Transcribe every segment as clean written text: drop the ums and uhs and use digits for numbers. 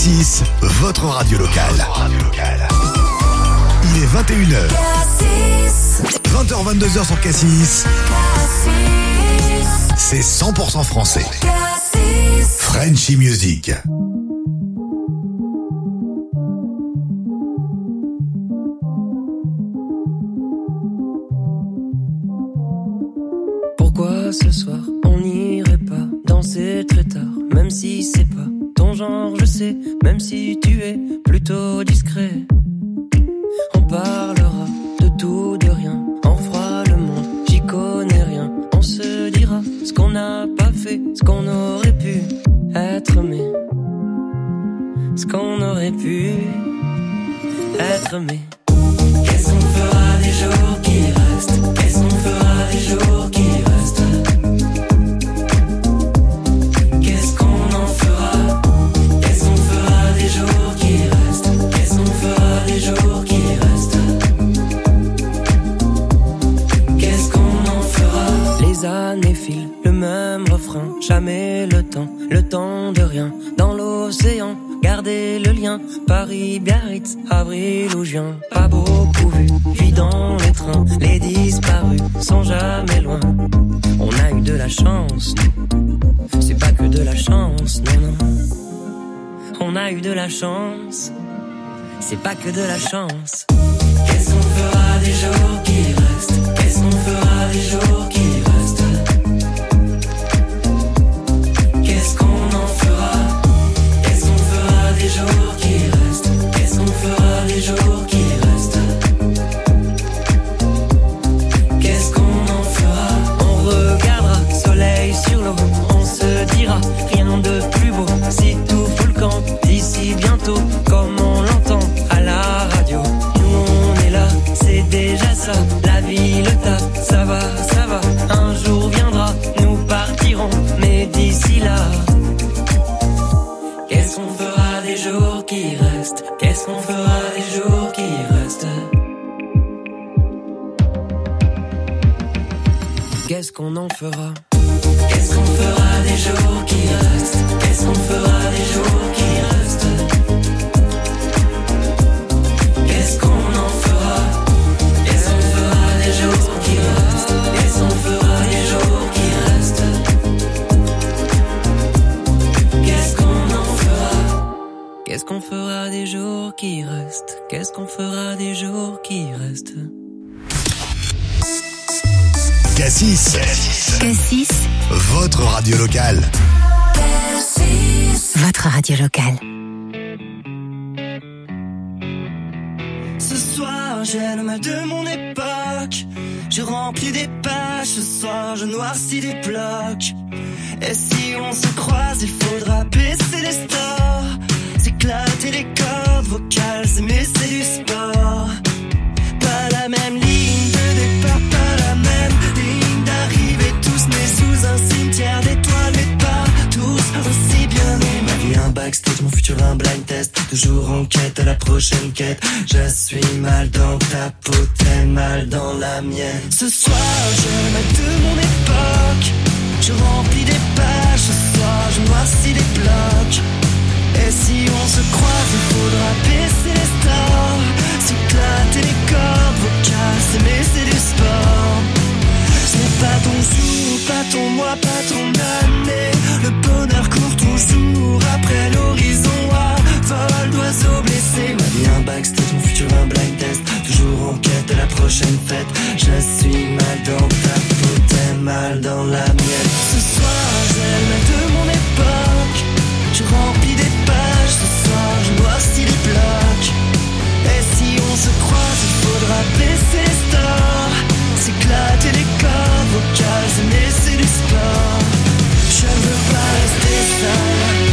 Cassis, votre radio locale. Il est 21h. 20h, 22h sur Cassis. C'est 100% français. Frenchy Music. Pourquoi ce soir on n'irait pas danser très tard, même si c'est pas ton genre, je sais, même si tu es plutôt discret. On parlera de tout, de rien, on fera le monde, j'y connais rien. On se dira ce qu'on n'a pas fait, ce qu'on aurait pu être, mais ce qu'on aurait pu être, mais qu'est-ce qu'on fera des jours qui restent? Qu'est-ce qu'on fera des jours qui restent? Qu'est-ce qu'on en fera? Qu'est-ce qu'on fera des jours qui restent? Qu'est-ce qu'on fera des jours qui restent? Qu'est-ce qu'on en fera? Les années filent, le même refrain, jamais le temps de rien. Dans l'océan, gardez le lien, Paris, Biarritz, avril ou juin. Pas beaucoup vu, vie dans les trains, les disparus sont jamais loin. On a eu de la chance, c'est pas que de la chance, non, non. On a eu de la chance, c'est pas que de la chance. Qu'est-ce qu'on fera des jours qui restent? Qu'est-ce qu'on fera des jours qui restent? Qu'est-ce qu'on en fera? Qu'est-ce qu'on fera des jours qui restent? Qu'est-ce qu'on fera des jours qui restent? Qu'est-ce qu'on en fera? On regardera soleil sur l'eau, on se dira rien de plus beau. Si tout fout le camp d'ici bientôt, comme on l'entend à la radio. Nous on est là, c'est déjà ça. La vie, le taf, ça va, ça va. Un jour viendra, nous partirons, mais d'ici là, qu'est-ce qu'on fera des jours qui restent? Qu'est-ce qu'on fera des jours qui restent? Qu'est-ce qu'on en fera? Qu'est-ce qu'on fera des jours qui restent? Qu'est-ce qu'on fera des jours qui restent? Qu'est-ce qu'on en fera? Qu'est-ce qu'on fera des jours qui restent? Qu'est-ce qu'on fera des jours qui restent? Qu'est-ce qu'on en fera? Qu'est-ce qu'on fera des jours qui restent? Qu'est-ce qu'on fera des jours qui restent? Cassis. Cassis, Votre radio locale. votre radio locale. Ce soir, j'ai le mal de mon époque. Je remplis des pages, ce soir, je noircis des blocs. Et si on se croise, il faudra baisser les stores. S'éclater les cordes vocales, mais c'est du sport. Pas la même ligne de départ, pas la même ligne d'arrivée. Tous nés sous un cimetière d'étoiles, mais pas tous aussi bien nés. Ma vie un backstage, mon futur un blind test. Toujours en quête à la prochaine quête. Je suis mal dans ta peau, t'es mal dans la mienne. Ce soir, je m'aide de mon époque. Je remplis des pages, ce soir, je noircis des blocs. Et si on se croise, il faudra baisser les stores. S'éclater les cordes vocales, s'aimer c'est du sport. Ce n'est pas ton jour, pas ton mois, pas ton année. Le bonheur court toujours après l'horizon à vol d'oiseaux blessés. Ma vie un backstage, mon futur un blind test. Toujours en quête de la prochaine fête. Je suis mal dans ta peau, t'es mal dans la mienne. Ce soir, j'ai le mal de mon époque. Je remplis des pages, ce soir je noircis les blocs. Et si on se croise, il faudra baisser les stores. S'éclater les cordes vocales, mais c'est du sport. Je ne veux pas rester seul.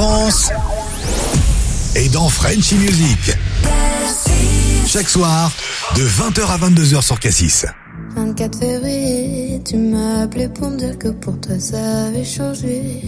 Clémence est dans Frenchy Music. Chaque soir, de 20h à 22h sur Cassis. 24 février, tu m'as appelé pour me dire que pour toi ça avait changé.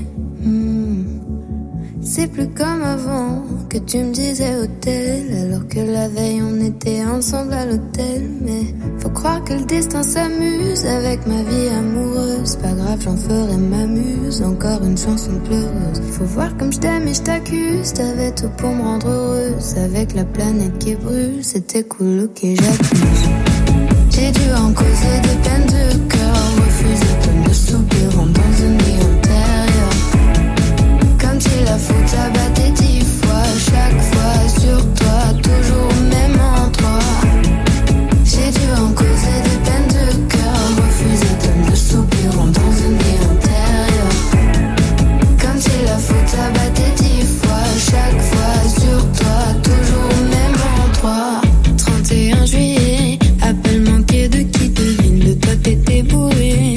C'est plus comme avant que tu me disais hôtel, alors que la veille on était ensemble à l'hôtel. Mais faut croire que le destin s'amuse avec ma vie amoureuse. Pas grave, j'en ferai ma muse, encore une chanson pleureuse. Faut voir comme je t'aime et je t'accuse, t'avais tout pour me rendre heureuse. Avec la planète qui brûle, c'était cool, ok j'accuse. J'ai dû en causer des peines de cœur, refuser plein de soupirs dans une vie antérieure. Comme si la faute abattait 10 fois, chaque fois sur toi, toujours au même endroit. J'ai dû en causer des peines de cœur, refuser plein de soupirs dans une vie antérieure. Comme si la faute abattait 10 fois, chaque fois sur toi, toujours au même endroit. 31 juillet, appel manqué de qui devine, de toi t'étais bourré.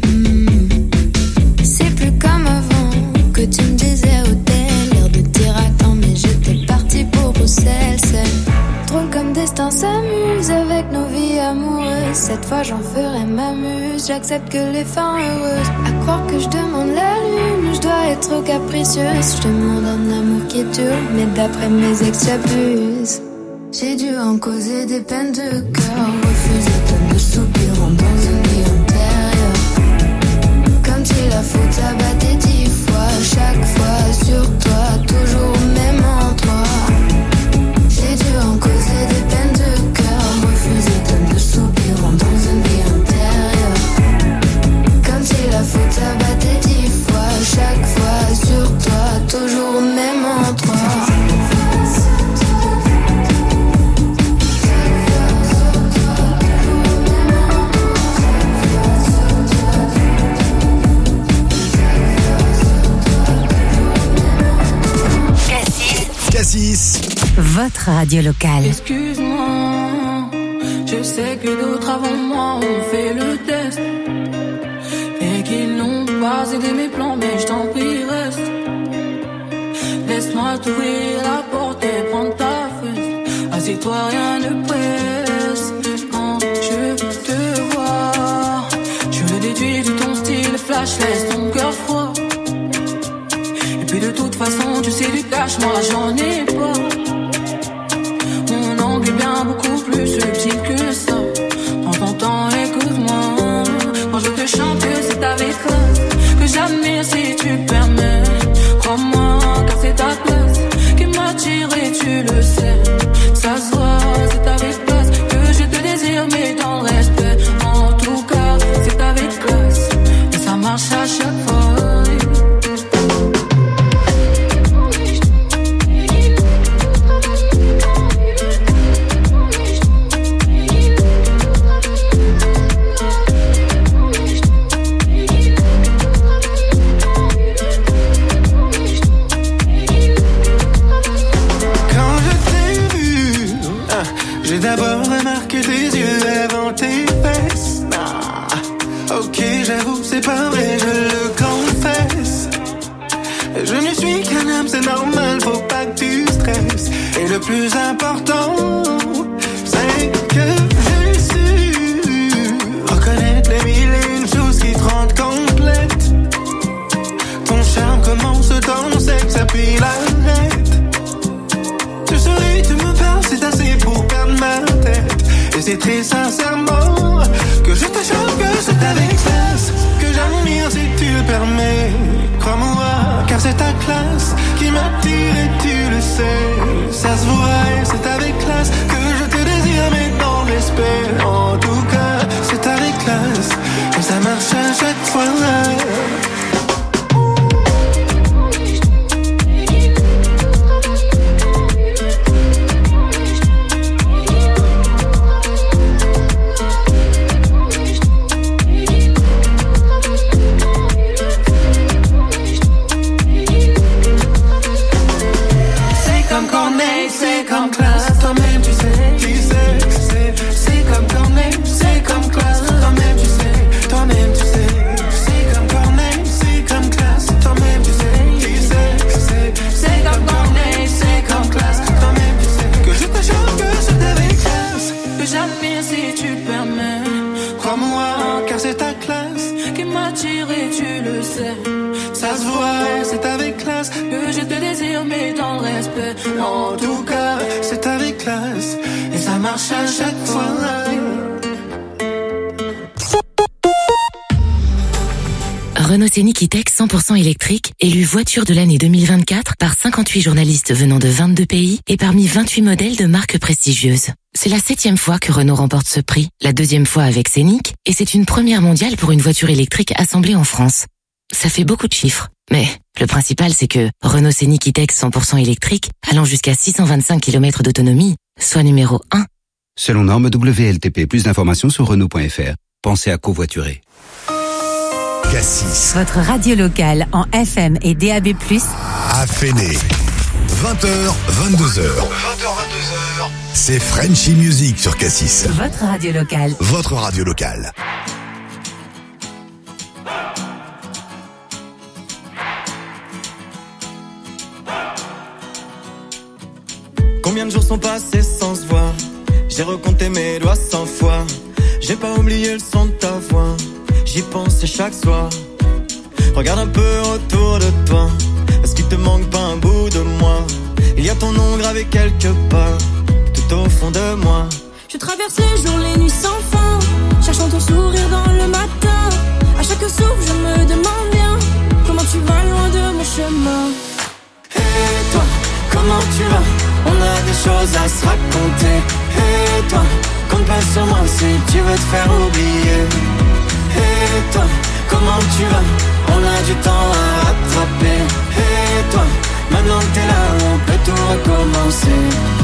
C'est plus comme avant que tu me disais hôtel, l'air de dire attends mais j'étais partie pour Bruxelles. C'est drôle comme destin s'amuse avec nos vies amoureuses. Cette fois j'en ferai ma muse, j'accepte que les fins heureuses. À croire que je demande la lune, je dois être capricieuse. Je demande un amour qui dure, mais d'après mes ex j'abuse. J'ai dû en causer des peines de cœur, refuser plein de soupirs dans une vie antérieure. Comme si la faute abattait 10 fois, chaque fois sur toi, toujours au même endroit. J'ai dû en causer des peines de cœur, refuser plein de soupirs dans une vie antérieure. Comme si la faute abattait 10 fois, chaque fois sur toi, toujours au même endroit. Cassis, votre radio locale. Excuse-moi, je sais que d'autres avant moi ont fait le test et qu'ils n'ont pas aidé mes plans, mais je t'en prie reste. Laisse-moi t'ouvrir la porte et prendre ta fesse. Assieds-toi, rien ne presse. Quand je te vois, je le déduis de ton style flash, laisse ton cœur froid. Et de toute façon, tu sais du cash, moi j'en ai pas. Mon angle est bien beaucoup plus subtil que ça. Prends ton temps, écoute-moi. Quand je te chante que c'est avec classe, que j'admire si tu permets. Crois-moi, car c'est ta place qui m'attire et tu le sais. Ça se voit, c'est avec classe que je te désire, mais dans le respect. En tout cas, c'est avec classe et ça marche à chaque fois. J'ai d'abord remarqué tes yeux avant tes fesses. Ok, j'avoue, c'est pas vrai, je le confesse. Je ne suis qu'un homme, c'est normal, faut pas que tu stresses. Et le plus important, c'est que j'ai su reconnaître les mille et une choses qui te rendent complète. Ton charme commence dans le sexe, puis l'arrête. Tu souris, tu me parles, c'est assez pour perdre ma tête. Et c'est très sincèrement que je te chante que c'est avec classe, que j'admire si tu le permets. Crois-moi, car c'est ta classe qui m'attire et tu le sais. Ça se voit et c'est avec classe que je te désire, mais dans l'esprit. En tout cas, c'est avec classe et ça marche à chaque fois. C'est comme classe, toi-même tu sais, c'est comme dire si tu le permets. Crois-moi, car c'est ta classe qui m'attire et tu le sais. Ça se voit, c'est avec classe que je te désire, mais dans le respect. En tout cas, c'est avec classe et ça marche à chaque fois. Renault Scénic E-Tech 100% électrique, élu voiture de l'année 2024 par 58 journalistes venant de 22 pays et parmi 28 modèles de marques prestigieuses. C'est la 7e fois que Renault remporte ce prix, la 2e fois avec Scénic, et c'est une première mondiale pour une voiture électrique assemblée en France. Ça fait beaucoup de chiffres, mais le principal c'est que Renault Scénic E-Tech 100% électrique, allant jusqu'à 625 km d'autonomie, soit numéro 1. Selon norme WLTP, plus d'informations sur Renault.fr. Pensez à covoiturer. Cassis. Votre radio locale en FM et DAB+. À Fenay. 20h, 22h. C'est Frenchy Music sur Cassis. Votre radio locale. Votre radio locale. Combien de jours sont passés sans se voir? J'ai recompté mes doigts 100 fois. J'ai pas oublié le son de ta voix. J'y pense chaque soir. Regarde un peu autour de toi. Est-ce qu'il te manque pas un bout de moi? Il y a ton nom gravé quelque part, tout au fond de moi. Je traverse les jours, les nuits sans fin, cherchant ton sourire dans le matin. À chaque souffle, je me demande bien comment tu vas loin de mon chemin. Et toi, comment tu vas? On a des choses à se raconter. Et toi, compte pas sur moi si tu veux te faire oublier. Et toi, comment tu vas? On a du temps à rattraper. Et toi, maintenant que t'es là, on peut tout recommencer.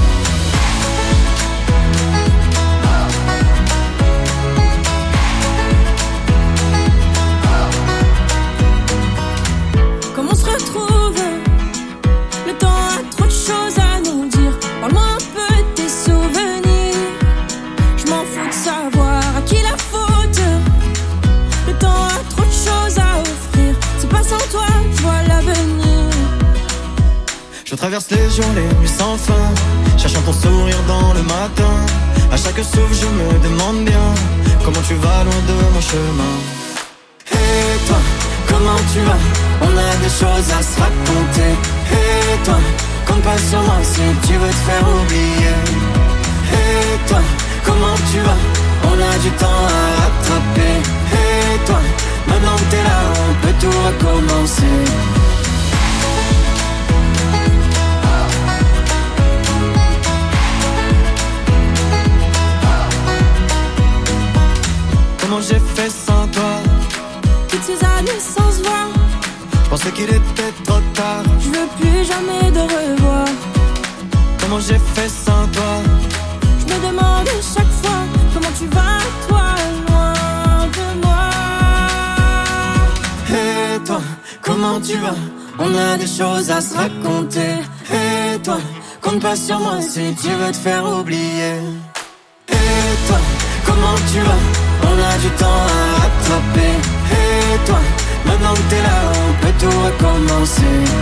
Comment on se retrouve? Le temps a trop de choses à nous dire. Parle-moi un peu de tes souvenirs. Je m'en fous de savoir à qui la faute. Le temps a trop de choses à offrir. C'est pas sans toi, je vois l'avenir. Je traverse les jours, les nuits sans fin, cherchant ton sourire dans le matin. À chaque souffle, je me demande bien comment tu vas loin de mon chemin. Et toi, comment tu vas? On a des choses à se raconter. Et toi, compte pas sur moi si tu veux te faire oublier. Et toi, comment tu vas? On a du temps à rattraper. Et toi, maintenant que t'es là, on peut tout recommencer. Comment j'ai fait sans toi? Toutes ces années sans se voir, je pensais qu'il était trop tard. je veux plus jamais de revoir. Comment j'ai fait sans toi? Je me demande chaque fois comment tu vas, toi, loin de moi. Et toi, comment tu vas? On a des choses à se raconter. Et toi, compte pas sur moi si tu veux te faire oublier. Et toi, comment tu vas? On a du temps à rattraper. Et toi, maintenant que t'es là, on peut tout recommencer.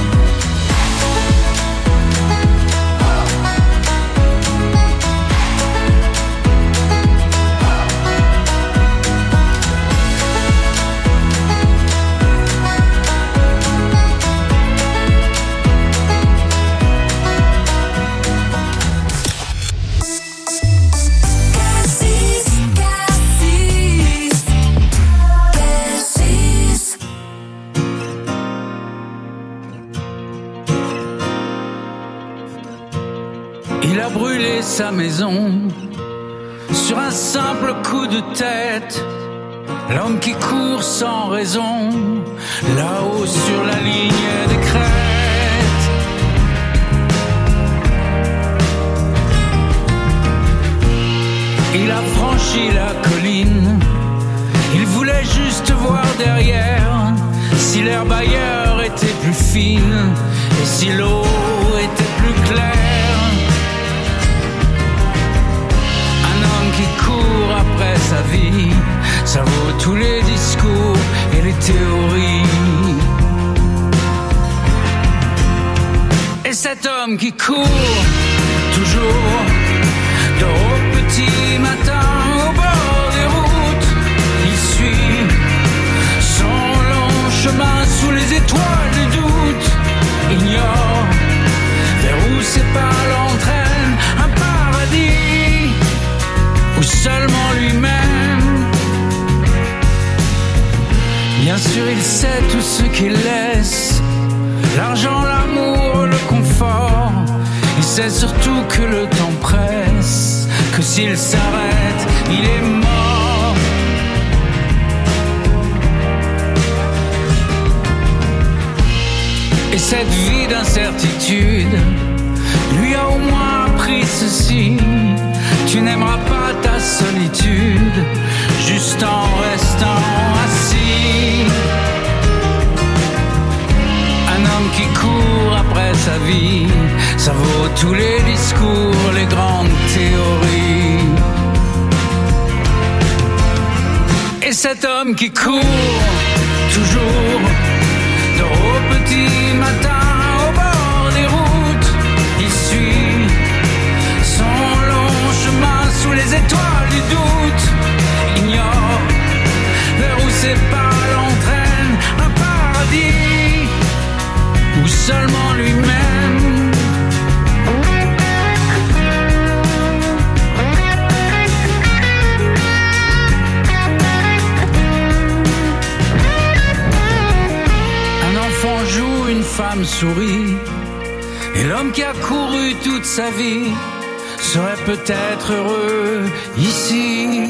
Il a brûlé sa maison sur un simple coup de tête. L'homme qui court sans raison, là-haut sur la ligne des crêtes. Il a franchi la colline, il voulait juste voir derrière si l'herbe ailleurs était plus fine et si l'eau était plus claire. Qui court après sa vie, ça vaut tous les discours et les théories. Et cet homme qui court toujours, dort au petit matin, Bien sûr il sait tout ce qu'il laisse, l'argent, l'amour, le confort. Il sait surtout que le temps presse, que s'il s'arrête, il est mort. Et cette vie d'incertitude lui a au moins appris ceci: tu n'aimeras pas ta solitude juste en restant assis. Un homme qui court après sa vie, ça vaut tous les discours, les grandes théories. Et cet homme qui court toujours au petit matin au bord des routes, il suit son long chemin sous les étoiles du doute. Ignore vers où ses pas l'entraînent, un paradis ou seulement lui-même. Un enfant joue, une femme sourit, et l'homme qui a couru toute sa vie serait peut-être heureux ici.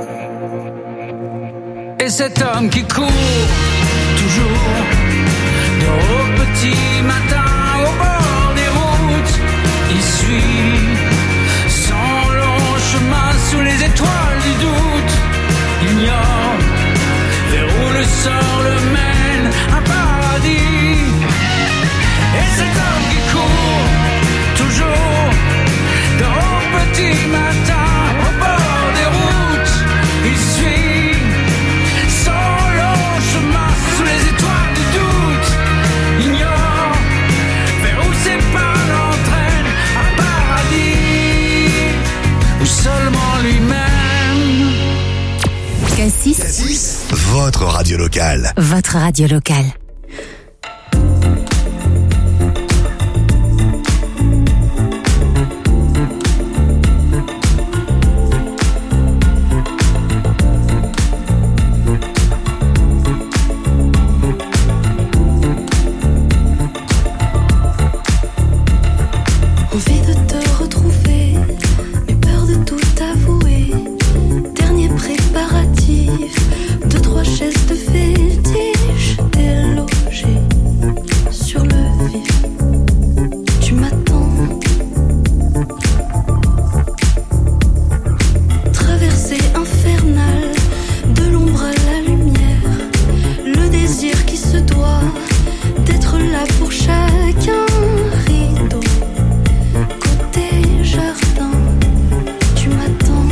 Et cet homme qui court toujours au petit matin au bord des routes, il suit son long chemin sous les étoiles du doute. Ignore vers où le sort le mène, un paradis. Et cet homme qui court toujours au petit matin au bord des routes, il suit son long chemin sous les étoiles du doute. Ignore vers où ses pas l'entraînent, un paradis ou seulement lui-même. Cassis, votre radio locale. Votre radio locale. Envie de te retrouver, mais peur de tout avouer. Dernier préparatif, 2-3 chaises de fétiche, délogé sur le vif. Tu m'attends. Traversée infernale, de l'ombre à la lumière, le désir qui se doit d'être là pour chacun. Rideau côté jardin, tu m'attends.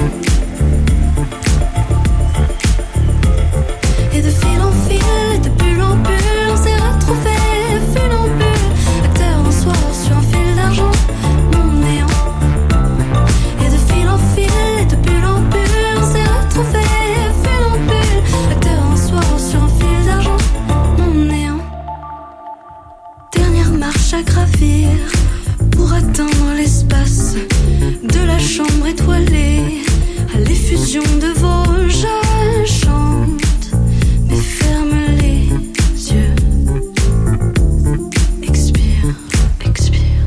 Et de fil en fil, de bulle en bulle, on s'est retrouvés, funambule, acteur en soir sur un fil d'argent, mon néant. Et de fil en fil, de bulle en bulle, on s'est retrouvés, funambule, acteur en soir sur un fil d'argent, mon néant. Dernière marche à gravir pour atteindre l'espace de la chambre étoilée. À l'effusion de Vosges, je chante, mais ferme les yeux. Expire, expire.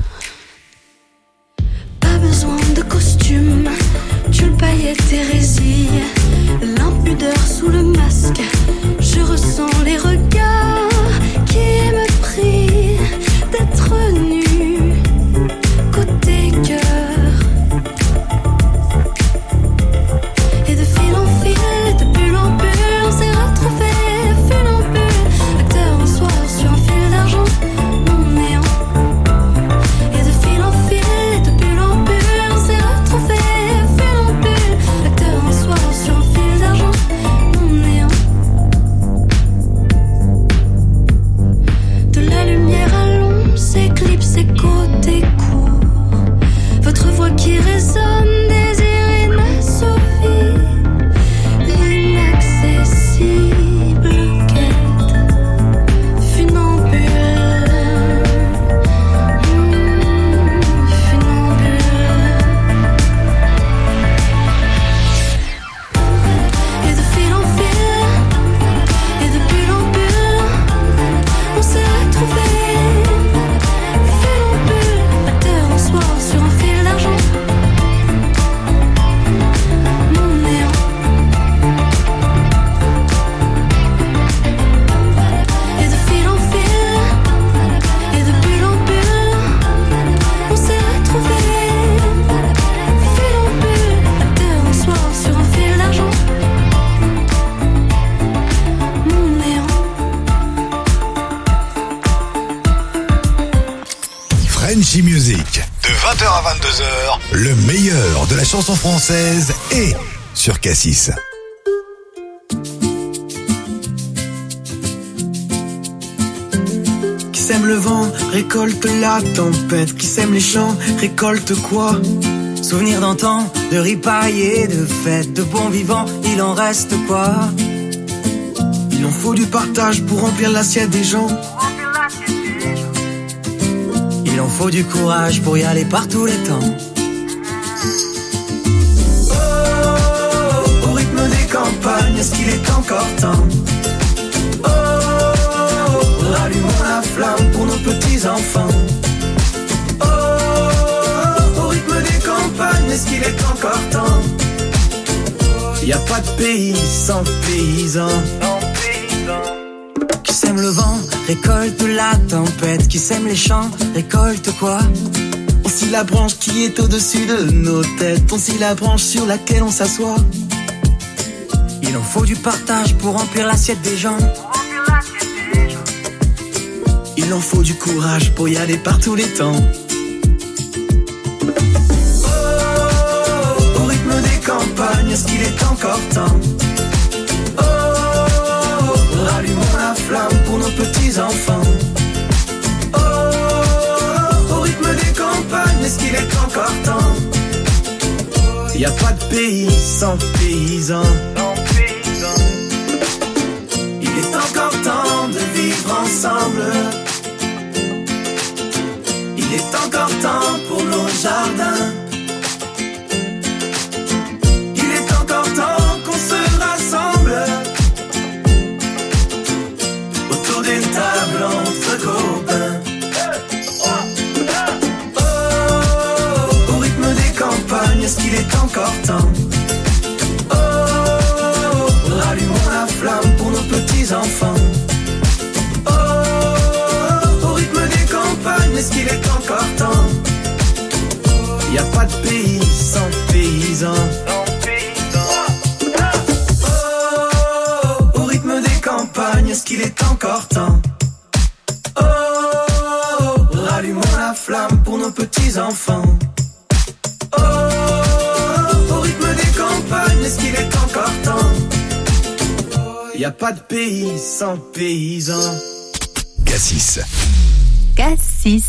Pas besoin de costume, tulle, paillettes, hérésie. L'impudeur sous le masque, je ressens les regards qui me prient d'être nu côté cœur. Et de fil 20h à 22h, le meilleur de la chanson française est sur Cassis. Qui sème le vent, récolte la tempête. Qui sème les champs, récolte quoi? Souvenir d'antan, de ripailles et de fêtes, de bons vivants, il en reste quoi? Il en faut du partage pour remplir l'assiette des gens. Il en faut du courage pour y aller par tous les temps. Oh, au rythme des campagnes, est-ce qu'il est encore temps? Oh, rallumons la flamme pour nos petits-enfants. Oh, au rythme des campagnes, est-ce qu'il est encore temps? Y a pas de pays sans paysans. Qui sème le vent, récolte la tempête. Qui sème les champs, récolte quoi? On scie la branche qui est au-dessus de nos têtes. On scie la branche sur laquelle on s'assoit. Il en faut du partage pour remplir l'assiette des gens. Il en faut du courage pour y aller par tous les temps. Oh, au rythme des campagnes, est-ce qu'il est encore temps? Oh, rallumons la flamme pour nos petits-enfants. Oh, au rythme des campagnes, est-ce qu'il est encore temps? Y a pas de pays sans paysans. Il est encore temps de vivre ensemble. Il est encore temps pour nos jardins. Il est encore temps qu'on se rassemble autour d'une table entre copains. Oh, au rythme des campagnes, est-ce qu'il est encore temps? Oh, rallumons la flamme pour nos petits-enfants. Oh, au rythme des campagnes, est-ce qu'il est encore temps? Y a pas de pays sans paysans. Oh, au rythme des campagnes, est-ce qu'il est encore temps? Oh, rallumons la flamme pour nos petits-enfants. Oh, au rythme des campagnes, est-ce qu'il est encore temps? Y a pas de pays sans paysans. Cassis. Cassis.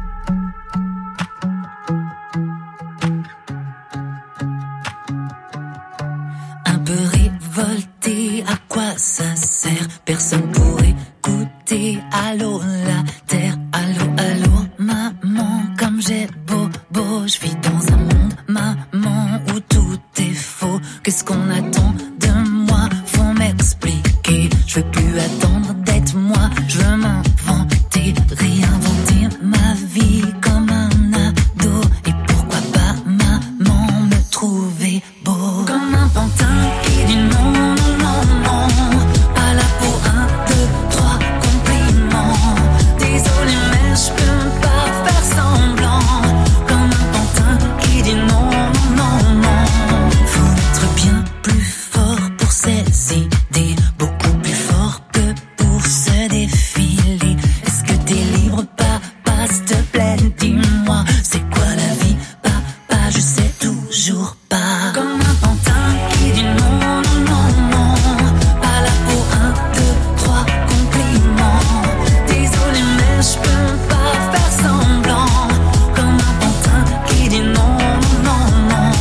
Un peu révolté, à quoi ça sert? Personne pour écouter. Allô la terre, allô, allô, maman. Comme j'ai beau, je vis dans un monde, maman, où tout est faux. Qu'est-ce qu'on attend de moi? Faut m'expliquer. Je veux plus attendre d'être moi. Je veux m'inventer, réinventer ma vie comme un ado. Et pourquoi pas maman me trouver beau comme un pantin qui dit non, non, non, non. Pas là pour 1, 2, 3 compliments. Désolé mais je peux pas faire semblant. Comme un pantin qui dit non, non, non, non. Faut être bien plus fort pour ses idées, beaucoup plus fort que pour se défiler. Est-ce que t'es libre, papa, s'il te plaît, dis-moi, c'est quoi la vie, papa, je sais toujours pas. Comme un pantin qui dit non, non, non, non. Pas là pour 1, 2, 3 compliments. Désolé mais je peux pas faire semblant. Comme un pantin qui dit non, non, non.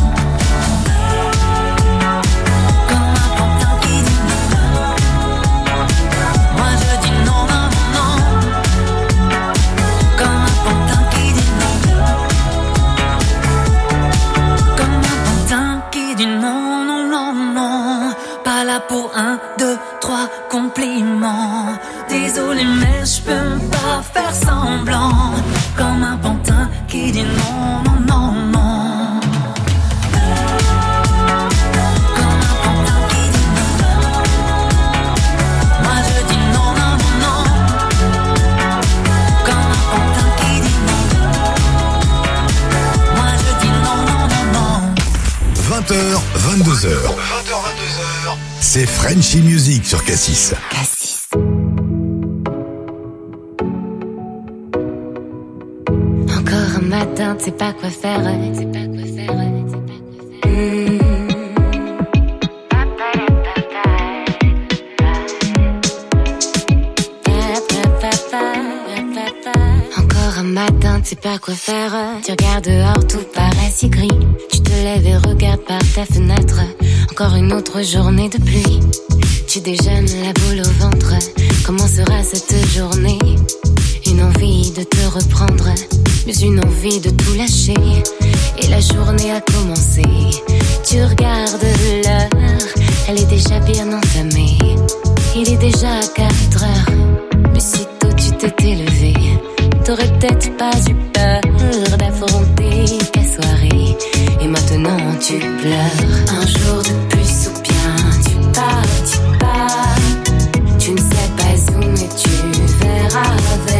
Comme un pantin qui dit non. Moi je dis non, non, non. Comme un pantin qui dit non. Comme un pantin qui dit non, non, non, non. Pas là pour 1, 2, 3 compliments. Désolé mais je peux pas faire semblant. Comme un pantin qui dit non, non, non, non. Comme un pantin qui dit non. Moi je dis non, non, non, non. Comme un pantin qui dit non. Moi je dis non, non, non, non. 20h, 22h. C'est Frenchy Music sur Cassis. Cassis. Encore un matin matin, tu sais pas quoi faire. Encore un matin, tu sais pas quoi faire. Tu regardes dehors, tout paraît si gris. Tu te lèves et regardes par ta fenêtre. Encore une autre journée de pluie. Tu déjeunes la boule au ventre. Comment sera cette journée? Une envie de te reprendre, mais une envie de tout lâcher. Et la journée a commencé. Tu regardes l'heure, elle est déjà bien entamée. Il est déjà 4 heures, mais si tôt tu t'étais levé, t'aurais peut-être pas eu peur d'affronter ta soirée. Et maintenant tu pleures. Un jour de plus ou bien tu pars. Tu ne sais pas où mais tu verras.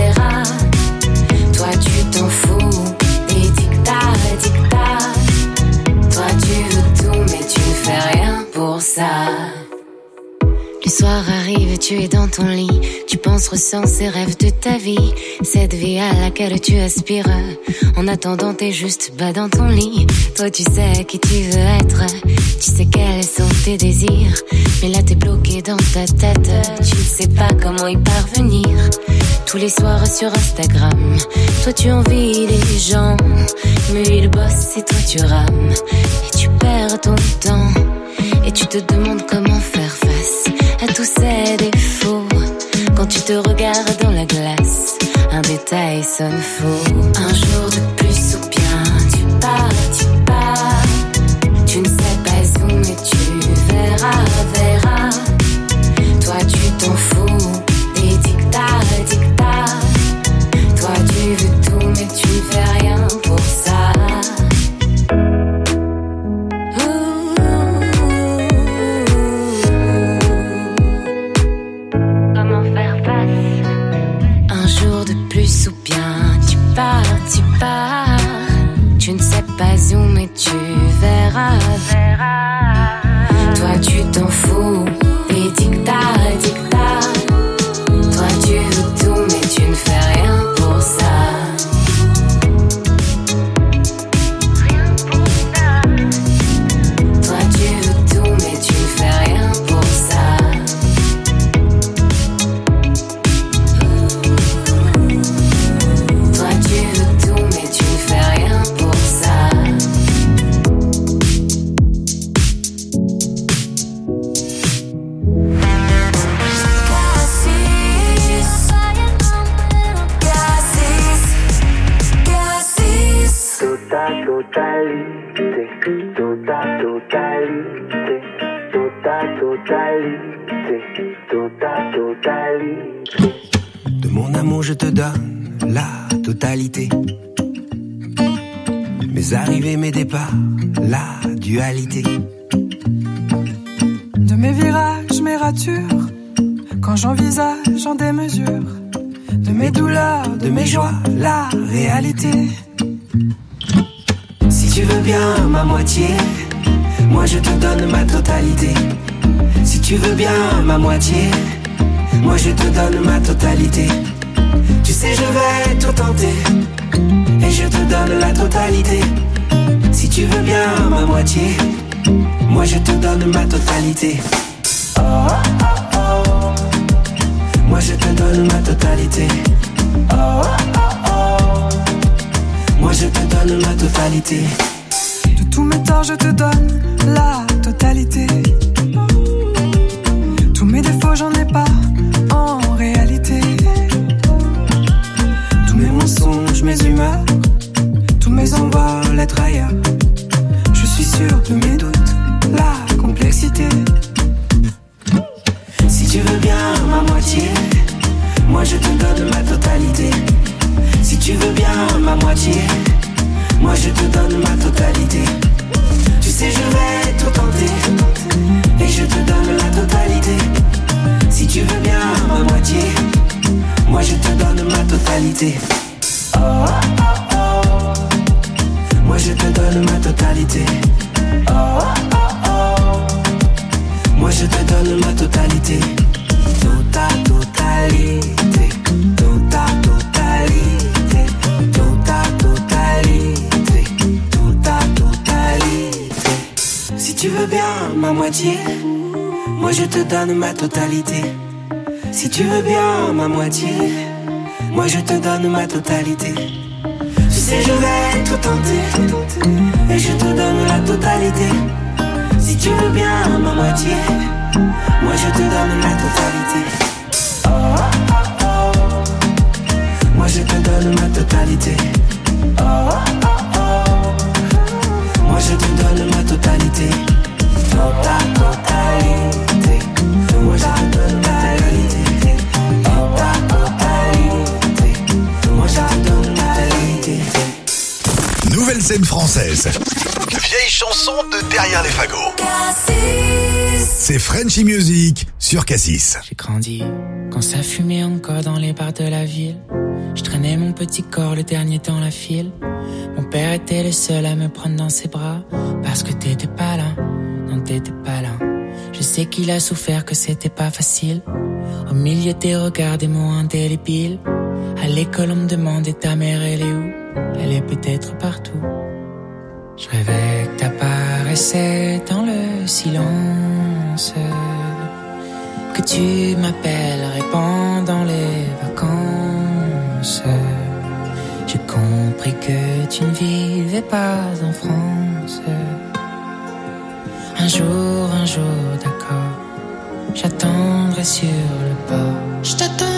Toi tu t'en fous des dictats. Toi tu veux tout mais tu ne fais rien pour ça. Le soir arrive et tu es dans ton lit. Tu penses, ressens ces rêves de ta vie. Cette vie à laquelle tu aspires. En attendant t'es juste bas dans ton lit. Toi tu sais qui tu veux être. Tu sais quels sont tes désirs. Mais là t'es bloqué dans ta tête. Tu ne sais pas comment y parvenir. Tous les soirs sur Instagram, toi tu envies les gens, mais ils bossent et toi tu rames. Et tu perds ton temps. Et tu te demandes comment faire face à tous ces défauts. Quand tu te regardes dans la glace, un détail sonne faux. Un jour de plus ou bien tu pars. Tu ne sais pas où mais tu verras. Toi tu t'en fous des dictats. Toi tu veux tout mais tu ne fais rien pour ça. Comment faire face? Un jour de plus ou bien tu pars. Tu ne sais pas où mais tu verras. Toi tu t'en fous des dictats. Toi tu veux tout mais tu ne fais rien pour ça. Toi tu veux tout mais tu ne fais rien pour ça. Toi tu veux tout mais tu ne fais rien pour ça. Totalité. De mon amour je te donne la totalité. Mes arrivées, mes départs, la dualité. De mes virages, mes ratures, quand j'envisage en démesure. De mes douleurs, de mes joies, la réalité. Si tu veux bien ma moitié, moi je te donne ma totalité. Si tu veux bien ma moitié, moi je te donne ma totalité. Tu sais je vais tout tenter, et je te donne la totalité. Si tu veux bien ma moitié, moi je te donne ma totalité. Oh, oh, oh. Moi je te donne ma totalité. Oh, oh, oh. Moi je te donne ma totalité. De tous mes torts je te donne la totalité. Tous mes défauts j'en ai pas en réalité. Tous mes mensonges, mes humeurs, tous mes envols, être ailleurs. Je suis sûr de mes doutes, la complexité. Si tu veux bien ma moitié, moi je te donne ma totalité. Si tu veux bien ma moitié, moi je te donne ma totalité. Tu sais je vais tout tenter, et je te donne la totalité. Si tu veux bien ma moitié, moi je te donne ma totalité. Oh, oh, oh. Moi je te donne ma totalité. Oh, oh, oh. Moi je te donne ma totalité. Tota totalité. Tota totalité. Tota totalité. moitié, moi je te donne ma totalité. Si tu veux bien ma moitié, moi je te donne ma totalité. Tu sais je vais tout tenter, et je te donne la totalité. Si tu veux bien ma moitié, moi je te donne la totalité. Oh, oh, oh, oh. Moi je te donne ma totalité. Oh, oh, oh, oh. Moi je te donne ma totalité. Ta totalité. Moi je te donne ma totalité. Ta totalité. Moi je te donne ma totalité. Nouvelle scène française. Vieille chanson de derrière les fagots. C'est Frenchy Music sur Cassis. J'ai grandi quand ça fumait encore dans les bars de la ville. Je traînais mon petit corps, le dernier dans la file. Mon père était le seul à me prendre dans ses bras. Parce que t'étais pas là, non t'étais pas là. Je sais qu'il a souffert, que c'était pas facile. Au milieu des regards, des mots indélébiles. À l'école on me demandait ta mère elle est où? Elle est peut-être partout. Je rêvais que t'apparaissais dans le silence, que tu m'appellerais pendant les vacances. J'ai compris que tu ne vivais pas en France. Un jour, d'accord, j'attendrai sur le port. Je t'attendrai.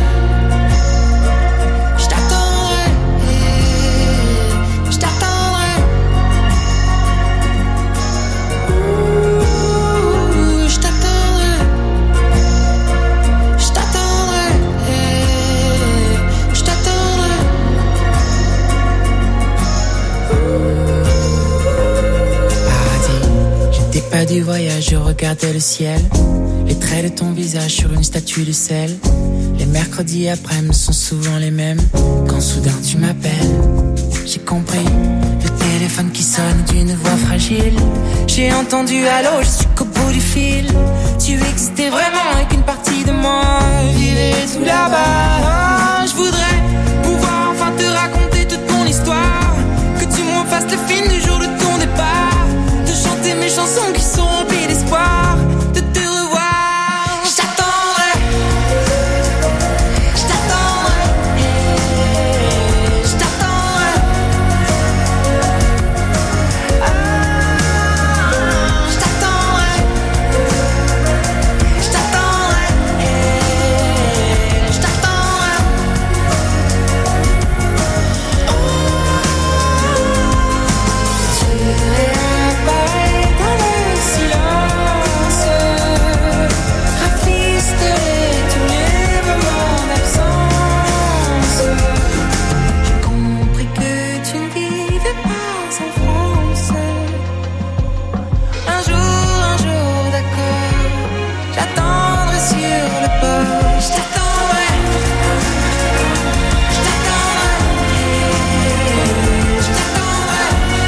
Pas du voyage, je regardais le ciel, les traits de ton visage sur une statue de sel. Les mercredis après-midi sont souvent les mêmes. Quand soudain tu m'appelles, j'ai compris. Le téléphone qui sonne d'une voix fragile. J'ai entendu allô, je suis qu'au bout du fil. Tu existais vraiment et qu'une partie de moi vivait tout là-bas. Je voudrais pouvoir enfin te raconter toute mon histoire, que tu me refasses le film du jour de ton départ, de chanter mes chansons qui sont remplies d'espoir, de te revoir. Je t'attendrai, je t'attendrai, je t'attendrai. Je t'attendrai, je t'attendrai, je t'attendrai. Tu réapparais dans le silence, rafisterais tous les moments d'absence. J'ai compris que tu ne vivais pas en France. Un jour, d'accord, j'attendrai sur le port. Je t'attendrai, je t'attendrai, je t'attendrai.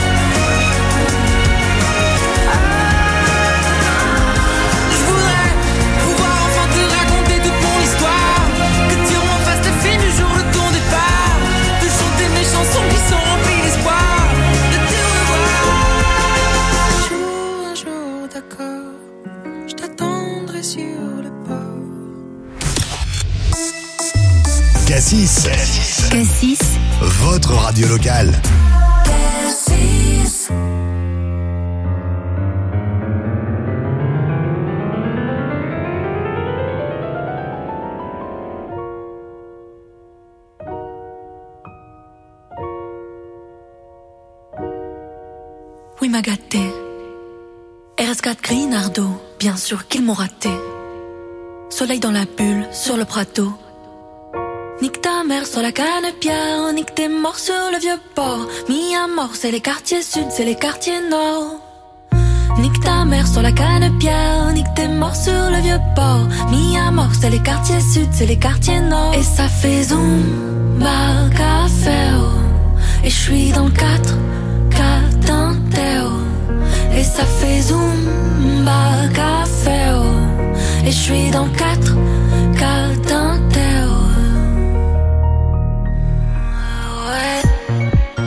Je voudrais pouvoir enfin te raconter toute mon histoire, que tu refasses le film du jour de ton départ, de chanter mes chansons qui sont remplies d'espoir, de te revoir. Un jour, d'accord, je t'attendrai sur le port. Cassis, Cassis, votre radio locale. Oui, m'a gâté. RS4 Grinardo, bien sûr qu'ils m'ont raté. Soleil dans la bulle, sur le prateau. Nique ta mère sur la canne-pierre, nique tes morts sur le vieux port. Mis à mort, c'est les quartiers sud, c'est les quartiers nord. Nique ta mère sur la canne-pierre, nique tes morts sur le vieux port. Mis à mort, c'est les quartiers sud, c'est les quartiers nord. Et ça fait zumba café, oh. Et je suis dans le 4 Tinteo. Et ça fait zumba café, oh. Et je suis dans le 4 Tinteo. Ouais.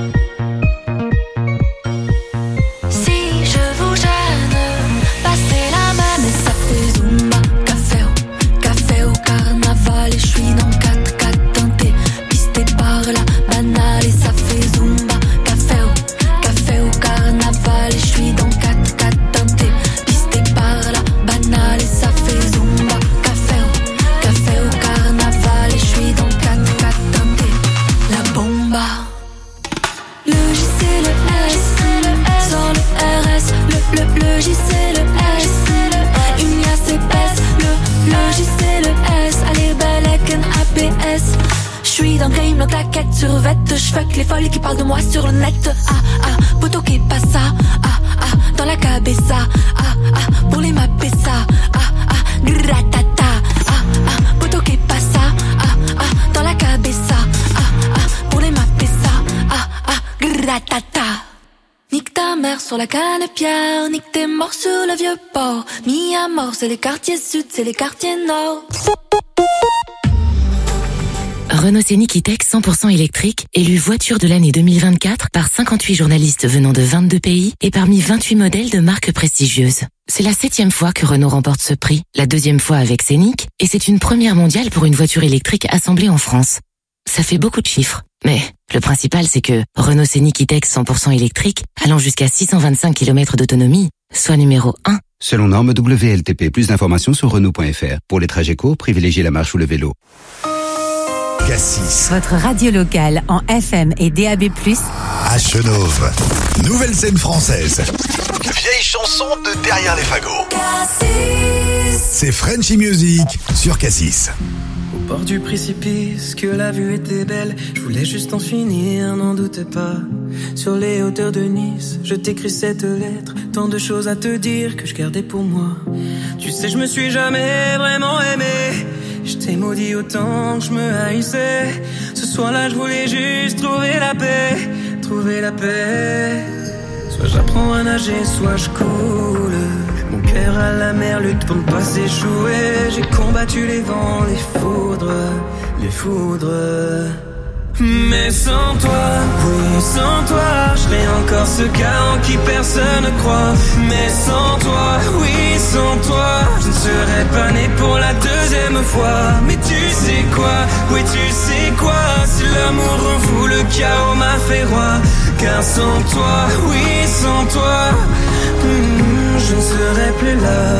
Si je vous gêne, passez claquette sur vête. Je fuck les folles qui parlent de moi sur le net. Poto que passa. Dans la cabeza. Pour les mapper ça. Gratata. Poto que passa. Dans la cabeza. Pour les mapper ça. Gratata. Nique ta mère sur la canne-pierre, nique tes morts sur le vieux port. Mis à mort, c'est les quartiers sud, c'est les quartiers nord. Renault Scénic E-Tech 100% électrique, élu voiture de l'année 2024 par 58 journalistes venant de 22 pays et parmi 28 modèles de marques prestigieuses. C'est la 7e fois que Renault remporte ce prix, la 2e fois avec Scénic, et c'est une première mondiale pour une voiture électrique assemblée en France. Ça fait beaucoup de chiffres, mais le principal c'est que Renault Scénic E-Tech 100% électrique, allant jusqu'à 625 km d'autonomie, soit numéro 1. Selon norme WLTP, plus d'informations sur Renault.fr. Pour les trajets courts, privilégiez la marche ou le vélo. Cassis. Votre radio locale en FM et DAB+. À Chenôve. Nouvelle scène française. Vieille chanson de derrière les fagots. Cassis. C'est Frenchy Music sur Cassis. Au bord du précipice, que la vue était belle. Je voulais juste en finir, n'en doute pas. Sur les hauteurs de Nice, je t'écris cette lettre. Tant de choses à te dire que je gardais pour moi. Tu sais, je me suis jamais vraiment aimé. Je t'ai maudit autant que je me haïssais. Ce soir-là, je voulais juste trouver la paix. Trouver la paix. Soit j'apprends à nager, soit je coule. Mon cœur à la mer lutte pour ne pas s'échouer. J'ai combattu les vents, les foudres. Les foudres. Mais sans toi, oui, sans toi, je serais encore ce gars en qui personne ne croit. Mais sans toi, oui, sans toi, je ne serais pas né pour la 2e fois. Mais tu sais quoi, oui, tu sais quoi, si l'amour rend fou, le chaos m'a fait roi. Car sans toi, oui, sans toi, je ne serais plus là.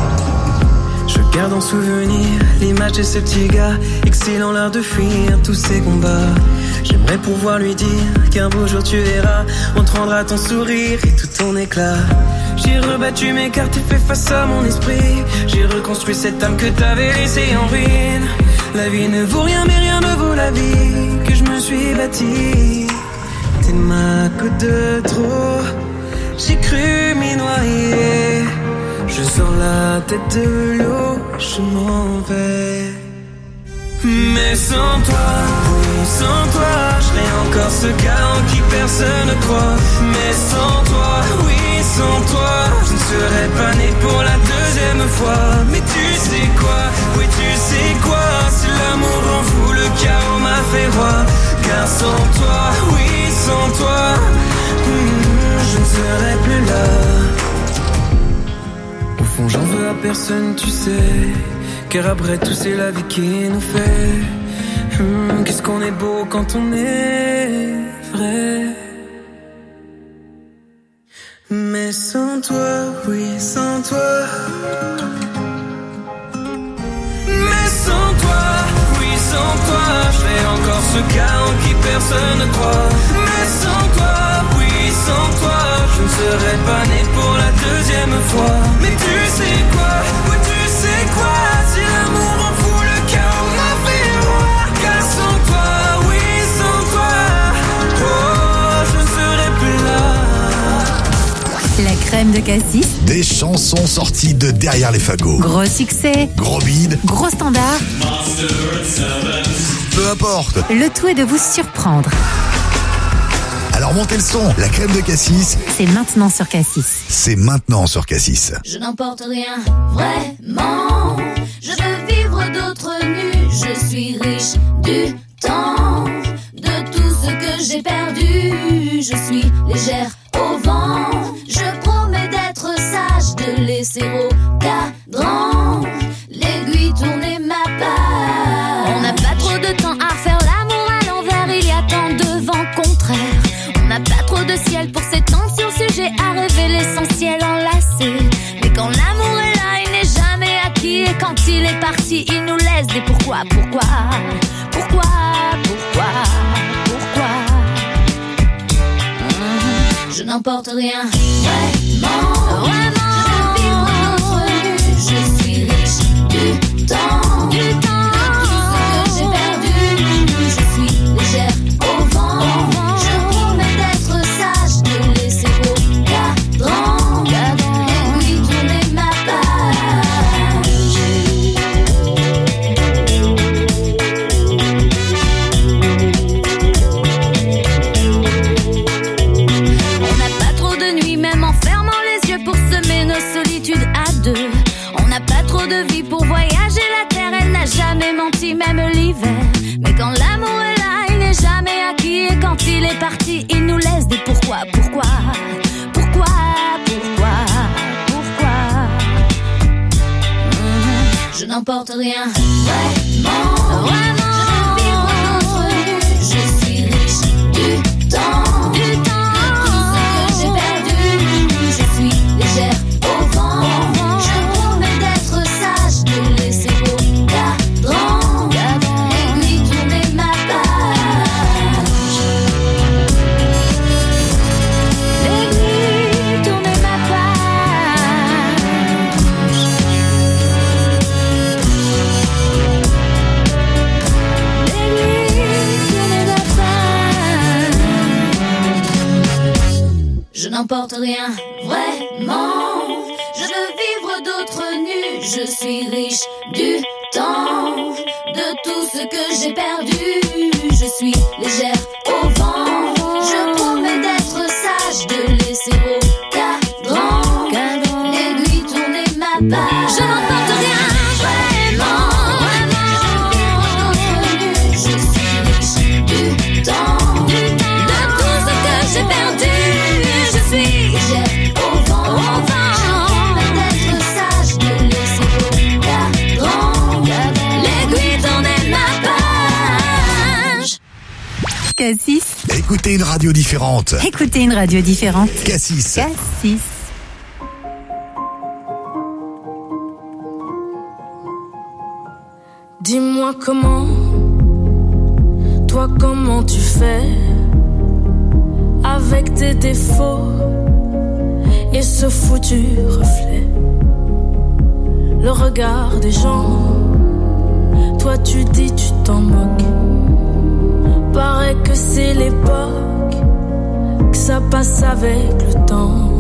Je garde en souvenir l'image de ce petit gars, excilant l'art de fuir tous ces combats. J'aimerais pouvoir lui dire qu'un beau jour tu verras, on te rendra ton sourire et tout ton éclat. J'ai rebattu mes cartes et fait face à mon esprit. J'ai reconstruit cette âme que t'avais laissée en ruine. La vie ne vaut rien mais rien ne vaut la vie que je me suis bâtie. T'es ma goutte de trop, j'ai cru m'y noyer. Je sors la tête de l'eau, je m'en vais. Mais sans toi, oui, sans toi, je serais encore ce gars en qui personne ne croit. Mais sans toi, oui, sans toi, je ne serais pas né pour la 2e fois. Mais tu sais quoi, oui, tu sais quoi, si l'amour rend fou, le chaos m'a fait roi. Car sans toi, oui, sans toi, je ne serais plus là. Au fond j'en veux à personne, tu sais. Car après tout c'est la vie qui nous fait. Qu'est-ce qu'on est beau quand on est vrai. Mais sans toi, oui sans toi. Mais sans toi, oui sans toi, je serais encore ce gars en qui personne ne croit. Mais sans toi, oui sans toi, je ne serais pas né pour la 2e fois. Mais tu sais quoi, oui tu sais quoi, si l'amour en fout le chaos m'a fait roi. Car sans toi, oui sans toi, oh je ne serais plus là. La crème de Cassis. Des chansons sorties de derrière les fagots. Gros succès. Gros bide. Gros standard. Peu importe. Le tout est de vous surprendre. Alors montez le son, la crème de Cassis. C'est maintenant sur Cassis. C'est maintenant sur Cassis. Je n'emporte rien, vraiment. Je veux vivre d'autres nues. Je suis riche du temps, de tout ce que j'ai perdu. Je suis légère au vent. Je promets d'être sage, de laisser au cadran l'aiguille tourner ma part. On n'a pas trop de temps à faire l'amour à l'envers. Il y a tant de vents contraires. On n'a pas trop de ciel pour s'étendre sur le sujet, à rêver l'essentiel enlacé. Mais quand l'amour est là, il n'est jamais acquis. Et quand il est parti, il nous laisse des pourquoi. Je n'emporte rien, vraiment. Je veux vivre d'autres nues. Je suis riche du temps. De tout ce que j'ai perdu. Je suis légère n'a pas trop de vie pour voyager la terre. Elle n'a jamais menti, même l'hiver. Mais quand l'amour est là, il n'est jamais acquis. Et quand il est parti, il nous laisse des pourquoi. Je n'emporte rien, vraiment. Je suis riche du temps, de tout ce que j'ai perdu. Je suis légère au vent. Je promets d'être sage, de laisser au cadran l'aiguille tourner ma page. L'aiguille tourner ma page. Je n'emporte rien, vraiment. Je veux vivre d'autres nus. Je suis riche du temps, de tout ce que j'ai perdu. Je suis légère au vent. Je promets d'être sage, de laisser au cadran l'aiguille tourner ma page. Je n'emporte rien, vraiment. Je suis riche du temps, de tout ce que j'ai perdu. Je suis légère au vent. Je promets d'être sage, de laisser au cadran l'aiguille tourner ma page. Cassis. Écoutez une radio différente. Écoutez une radio différente. Cassis. Cassis. Dis-moi comment tu fais avec tes défauts et ce foutu reflet. Le regard des gens, toi tu dis tu t'en moques. Paraît que c'est l'époque, que ça passe avec le temps.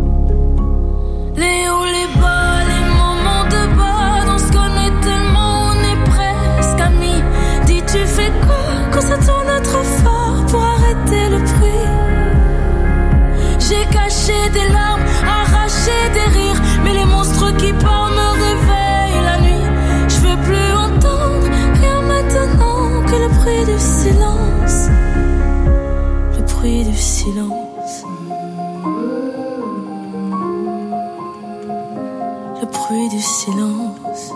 Les hauts, les bas, les moments de bas, on se connaît tellement, on est presque amis. Dis tu fais quoi quand ça tourne trop fort pour arrêter le bruit? J'ai caché des larmes, arraché des rires, mais les monstres qui parlent me réveillent la nuit. Je veux plus entendre rien maintenant que le bruit du silence. Le bruit du silence. Le bruit du silence.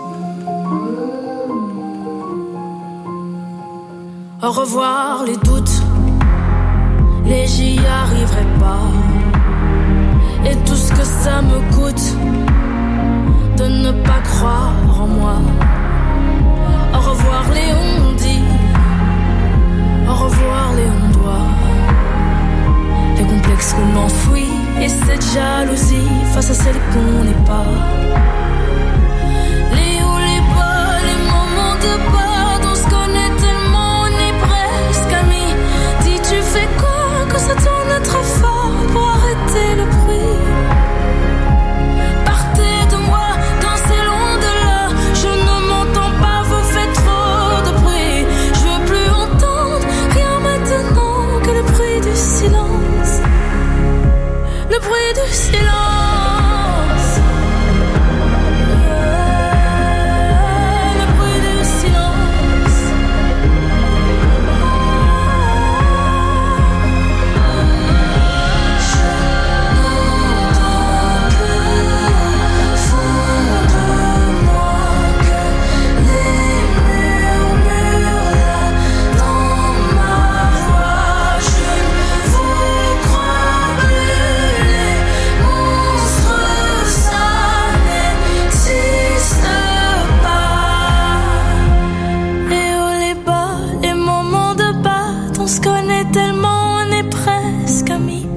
Au revoir les doutes, les j'y arriverai pas. Et tout ce que ça me coûte de ne pas croire en moi. Au revoir les on-dit, au revoir les on-doit. Les complexes qu'on enfouit et cette jalousie face à celle qu'on n'est pas. Les hauts, les bas, les moments de bas, on se connaît tellement, on est presque amis. Dis tu fais quoi quand ça tourne trop fort pour arrêter le bruit? Partez de moi, dansez loin de là. Je ne m'entends pas, vous faites trop de bruit. Je veux plus entendre rien maintenant que le bruit du silence. Le bruit du silence. Le bruit du silence. Je n'entends que fond de moi que les murmures là dans ma voix. Je ne vous crois plus, les monstres ça n'existe pas. Les hauts, les bas, les moments de bas, on se connaît tellement, on est presque amis.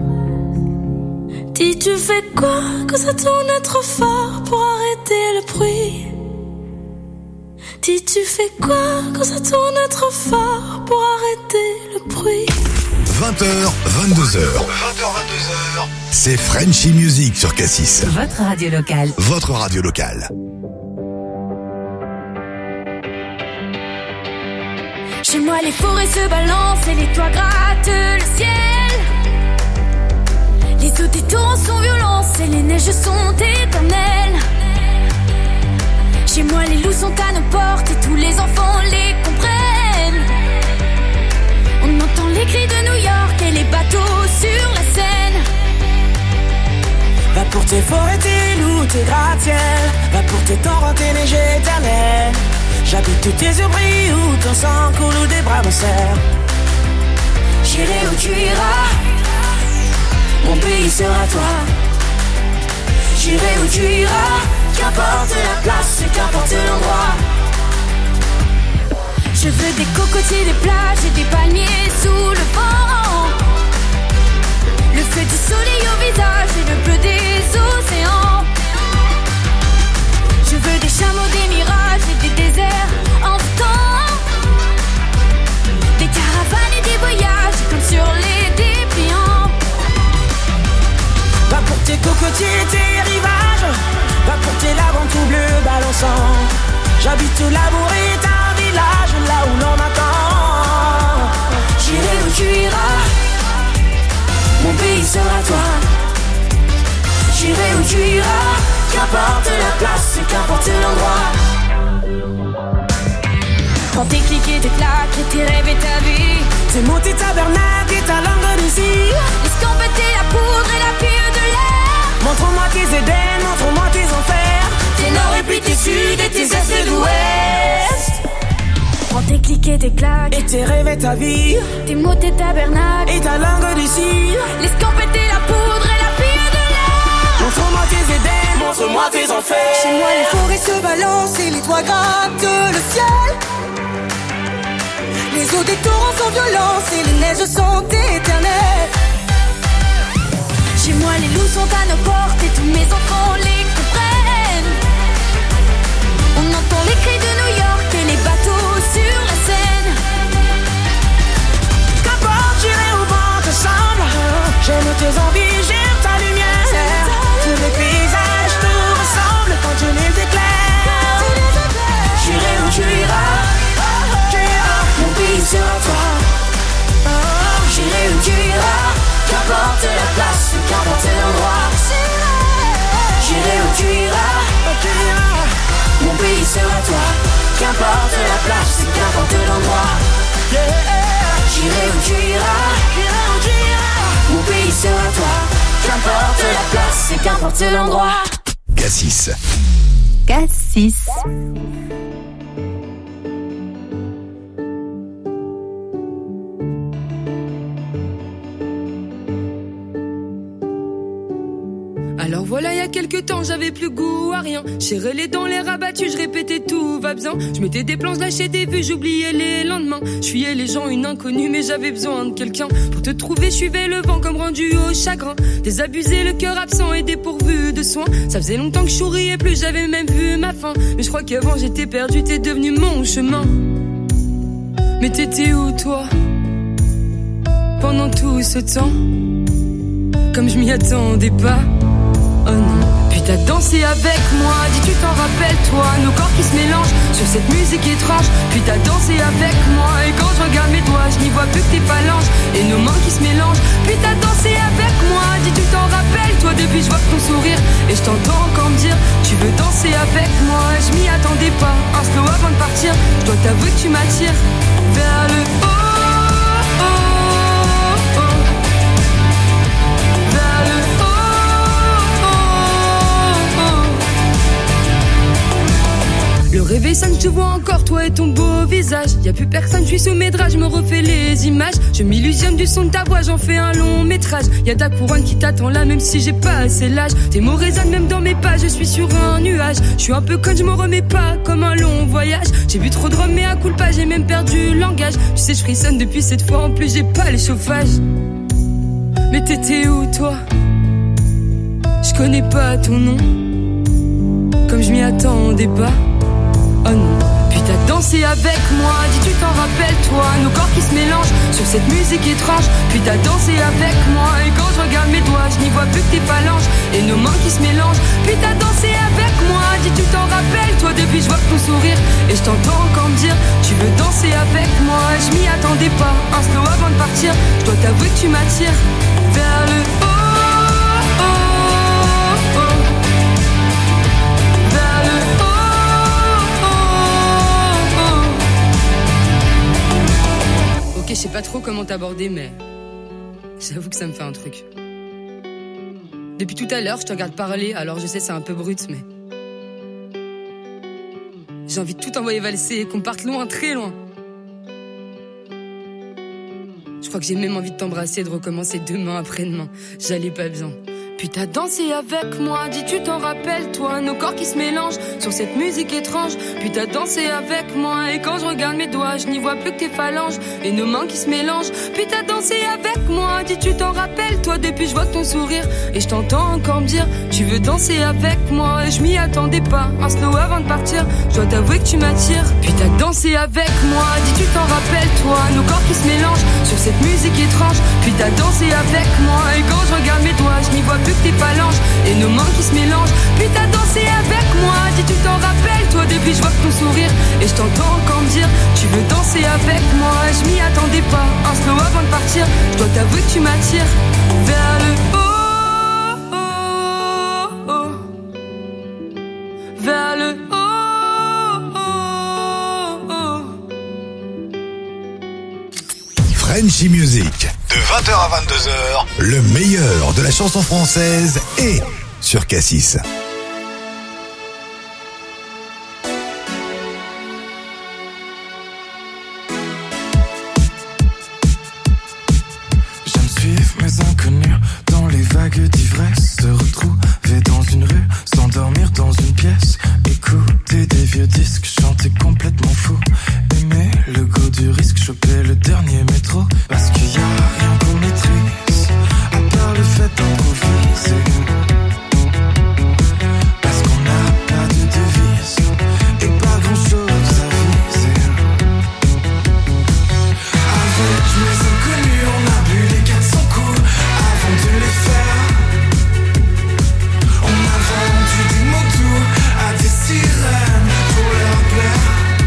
Dis tu fais quoi quand ça tourne trop fort pour arrêter le bruit? Dis tu fais quoi quand ça tourne trop fort pour arrêter le bruit? 20h, 22h. C'est Frenchy Music sur Cassis. Votre radio locale. Votre radio locale. Chez moi les forêts se balancent et les toits grattent le ciel. Les eaux des torrents sont violentes et les neiges sont éternelles. tes forêts, tes loups, tes gratte-ciel. Va pour tes torrents, tes neiges éternelles. J'habite où tes yeux brillent, où ton sang coule, où des bras me serrent. J'irai où tu iras, mon pays sera toi. J'irai où tu iras, qu'importe la place et qu'importe l'endroit. Je veux des cocotiers, des plages et des palmiers sous le vent. Le feu du soleil au visage et le bleu des océans. Je veux des chameaux, des mirages et des déserts en temps. Des caravanes et des voyages comme sur les dépliants. Va pour tes cocotiers et tes rivages. Va pour tes laves en tout bleu balançant. J'habite au labour et un village là où l'on m'attend. J'irai où tu iras, mon pays sera toi. J'irai où tu iras, qu'importe la place et qu'importe l'endroit. Quand tes clics et tes claques et tes rêves et ta vie, tes mots, tes tabernacles et ta langue d'ici. Escampette la poudre et la fille de l'air. Montre-moi tes Éden, montre-moi tes enfers. Tes nord et puis tes sud et tes est et d'ouest. Prends tes clics et tes claques et tes rêves et ta vie. Tes mots, tes tabernacles et ta langue d'ici. L'escampette la poudre et la fille de l'air. Montre-moi tes Éden, montre-moi tes enfers. Chez moi les forêts se balancent et les toits grattent le ciel. Les eaux des torrents sont violentes et les neiges sont éternelles. Chez moi les loups sont à nos portes et tous mes enfants les comprennent. On entend les cris de New York et les bateaux sur la Seine. Qu'importe, j'irai où vent te semble. J'aime tes envies, j'aime ta lumière. Tous les paysages nous ressemblent quand tu les éclaires. J'irai où tu iras, mon pays sera toi. J'irai où tu iras, qu'importe la place, qu'importe l'endroit. J'irai où tu iras, mon pays sera toi. Qu'importe la place, qu'importe l'endroit. J'irai où tu iras, mon pays sera toi. Qu'importe la place, qu'importe l'endroit. Cassis. Cassis. Alors voilà, il y a quelques temps, j'avais plus goût à rien. J'ai les dents, les rabattus, je répétais tout va bien. Je mettais des plans, je lâchais des vues, j'oubliais les lendemains. Je fuyais les gens, une inconnue, mais j'avais besoin de quelqu'un. Pour te trouver, je suivais le vent comme rendu au chagrin. Désabusé, le cœur absent et dépourvu de soins. Ça faisait longtemps que je souriais plus, j'avais même vu ma fin. Mais je crois qu'avant j'étais perdu, t'es devenu mon chemin. Mais t'étais où toi, pendant tout ce temps? Comme je m'y attendais pas. Oh non, puis t'as dansé avec moi, dis tu t'en rappelles toi, nos corps qui se mélangent sur cette musique étrange. Puis t'as dansé avec moi, et quand je regarde mes doigts, je n'y vois plus que tes phalanges et nos mains qui se mélangent. Puis t'as dansé avec moi, dis tu t'en rappelles toi, depuis je vois ton sourire et je t'entends encore me dire tu veux danser avec moi. Je m'y attendais pas, un slow avant de partir, je dois t'avouer que tu m'attires vers le haut. Le réveil sonne, je te vois encore, toi et ton beau visage. Y'a plus personne, je suis sous mes draps, je me refais les images. Je m'illusionne du son de ta voix, j'en fais un long métrage. Y'a ta couronne qui t'attend là, même si j'ai pas assez l'âge. Tes mots résonnent même dans mes pas, je suis sur un nuage. Je suis un peu conne, je m'en remets pas, comme un long voyage. J'ai bu trop de rhum, mais à coup de pas, j'ai même perdu le langage. Tu sais, je frissonne depuis cette fois, en plus j'ai pas les chauffages. Mais t'étais où toi? Je connais pas ton nom, comme je m'y attendais pas. Oh non, puis t'as dansé avec moi, dis tu t'en rappelles toi, nos corps qui se mélangent sur cette musique étrange. Puis t'as dansé avec moi, et quand je regarde mes doigts, je n'y vois plus que tes phalanges et nos mains qui se mélangent. Puis t'as dansé avec moi, dis tu t'en rappelles toi, depuis je vois ton sourire et je t'entends encore me dire tu veux danser avec moi. Je m'y attendais pas, un slow avant de partir, je dois t'avouer que tu m'attires vers le haut. Je sais pas trop comment t'aborder, mais j'avoue que ça me fait un truc. Depuis tout à l'heure, je te regarde parler, alors je sais c'est un peu brut, mais... J'ai envie de tout envoyer valser et qu'on parte loin, très loin. Je crois que j'ai même envie de t'embrasser et de recommencer demain, après-demain. J'allais pas bien. Puis t'as dansé avec moi, dis tu t'en rappelles toi, nos corps qui se mélangent sur cette musique étrange. Puis t'as dansé avec moi et quand je regarde mes doigts, je n'y vois plus que tes phalanges et nos mains qui se mélangent. Puis t'as dansé avec moi, dis tu t'en rappelles toi, depuis je vois ton sourire et je t'entends encore me dire tu veux danser avec moi. Et je m'y attendais pas, un slow avant de partir, je dois t'avouer que tu m'attires. Puis t'as dansé avec moi, dis tu t'en rappelles toi, nos corps qui se mélangent sur cette musique étrange. Puis t'as dansé avec moi et quand je regarde mes doigts, je n'y vois plus que tes phalanges et nos mains qui se mélangent. Puis t'as dansé avec moi, dis tu t'en rappelles toi, depuis je vois ton sourire et je t'entends encore me dire tu veux danser avec moi. Et je m'y attendais pas, un slow avant de partir, je dois t'avouer que tu m'attires vers le haut, oh, oh, vers le Frenchy Music, de 20h à 22h, le meilleur de la chanson française est sur Cassis. J'aime suivre mes inconnus dans les vagues d'ivresse, se retrouver dans une rue, s'endormir dans une pièce, écouter des vieux disques, chanter complètement fou, aimer le goût du risque, choper le dernier métro, parce qu'il y a rien qu'on maîtrise, à part le fait d'improviser, parce qu'on n'a pas de devise, et pas grand chose à viser. Avec mes inconnus, on a bu les 400 coups avant de les faire. On a vendu des mots doux à des sirènes pour leur plaire.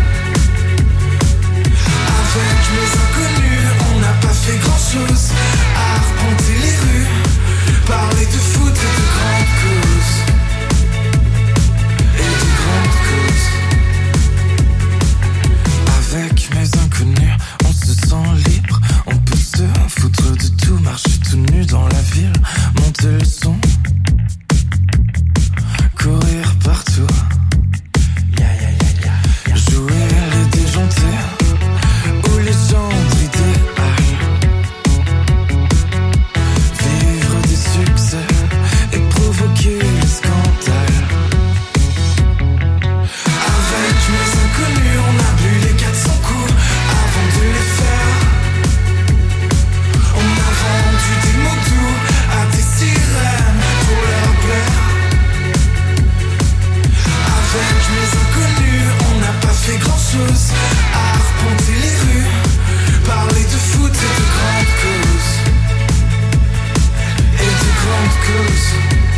Avec mes inconnus, on n'a pas fait grand chose à arpenter les rues, parler de foot et de grandes causes. Et de grandes causes. Avec mes inconnus, on se sent libre, on peut se foutre de tout, marcher tout nu dans la ville, monter le son, courir partout, jouer les déjantés ou les gendres idéales, vivre des succès et provoquer les scandales. Avec mes inconnus, on a bu les 400 coups avant de les faire. On a vendu des mots doux à des sirènes pour leur plaire. Avec mes inconnus, on n'a pas fait grand chose à arpenter les rues, parler de foot et de grandes causes. Et de grandes causes.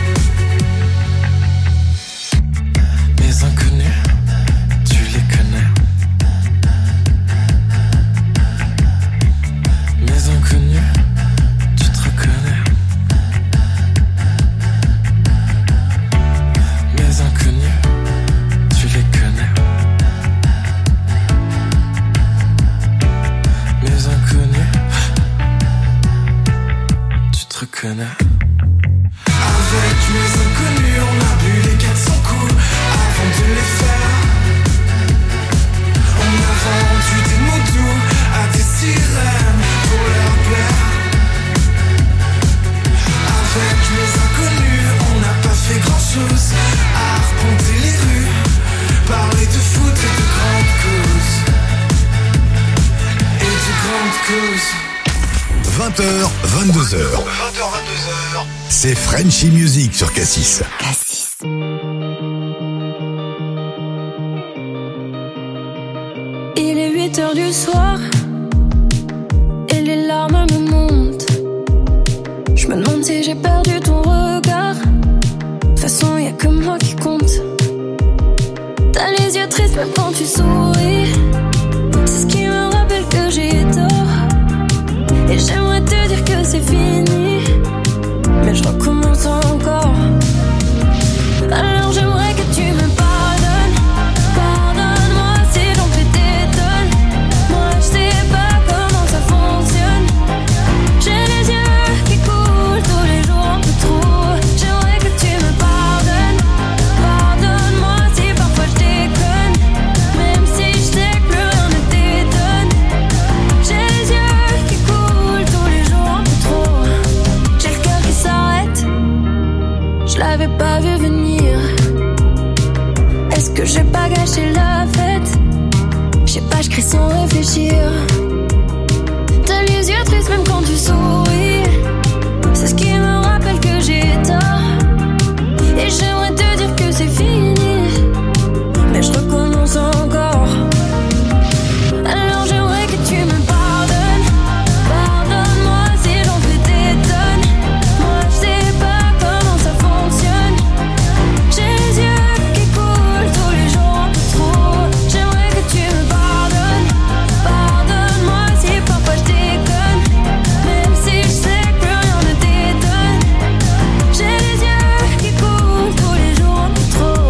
Mes inconnus, tu les connais. Mes inconnus, tu te reconnais. Mes inconnus, tu les connais. Mes inconnus, tu te reconnais. Avec mes inconnus, on a bu les 400 coups avant de les faire. On a vendu des mots doux à des sirènes pour leur plaire. Avec mes inconnus, on n'a pas fait grand chose à arpenter les rues, parler de foot et de grandes causes. Et de grandes causes. 20h, 22h. 20h, 22h. C'est Frenchy Music sur Cassis. Il est 8h du soir et les larmes me montent. Je me demande si j'ai perdu ton regard. De toute façon, y'a que moi qui compte. T'as les yeux tristes même quand tu souris. C'est ce qui me rappelle que j'ai tort. Et j'aimerais te dire que c'est fini, mais je recommence encore. Alors j'aimerais que tu me pardonnes. Pardonne-moi si j'en fais des tonnes. Moi je sais pas comment ça fonctionne. J'ai les yeux qui coulent tous les jours un peu trop. J'ai je vais pas gâcher la fête. Je sais pas, je crie sans réfléchir. T'as les yeux tristes même quand tu souris. C'est ce qui me rappelle que j'ai tort. Et j'aimerais te dire que c'est fini, mais je recommence encore. Alors j'aimerais que tu me pardonnes. Pardonne-moi si j'en fais des tonnes. Moi je sais pas comment ça fonctionne. J'ai les yeux qui coulent tous les jours un peu trop. J'aimerais que tu me pardonnes. Pardonne-moi si parfois je déconne, même si je sais que plus rien ne t'étonne. J'ai les yeux qui coulent tous les jours un peu trop.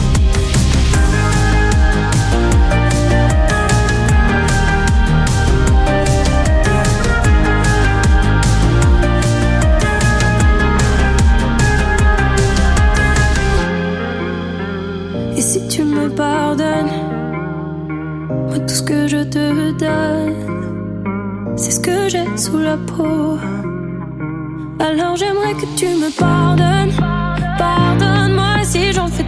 Et si tu me pardonnes, moi tout ce que je te donne, c'est ce que j'ai sous la peau. Alors j'aimerais que tu me pardonnes. Pardonne-moi si j'en fais